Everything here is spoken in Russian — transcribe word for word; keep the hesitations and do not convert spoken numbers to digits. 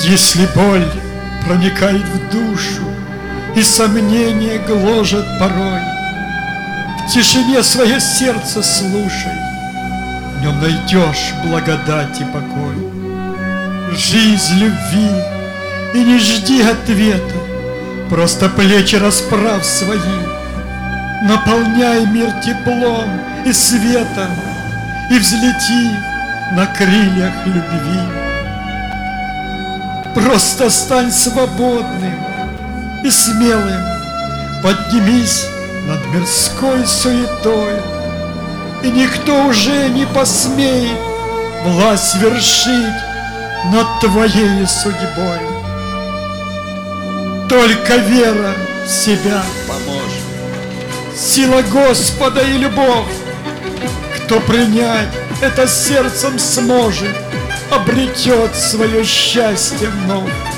Если боль проникает в душу и сомнения гложет порой, в тишине свое сердце слушай, в нем найдешь благодать и покой. Жизнь любви, и не жди ответа, просто плечи расправь свои, наполняй мир теплом и светом и взлети на крыльях любви. Просто стань свободным и смелым, поднимись над мирской суетой, и никто уже не посмеет власть вершить над твоей судьбой. Только вера в себя поможет, сила Господа и любовь. Кто принять это сердцем сможет, обретет свое счастье вновь.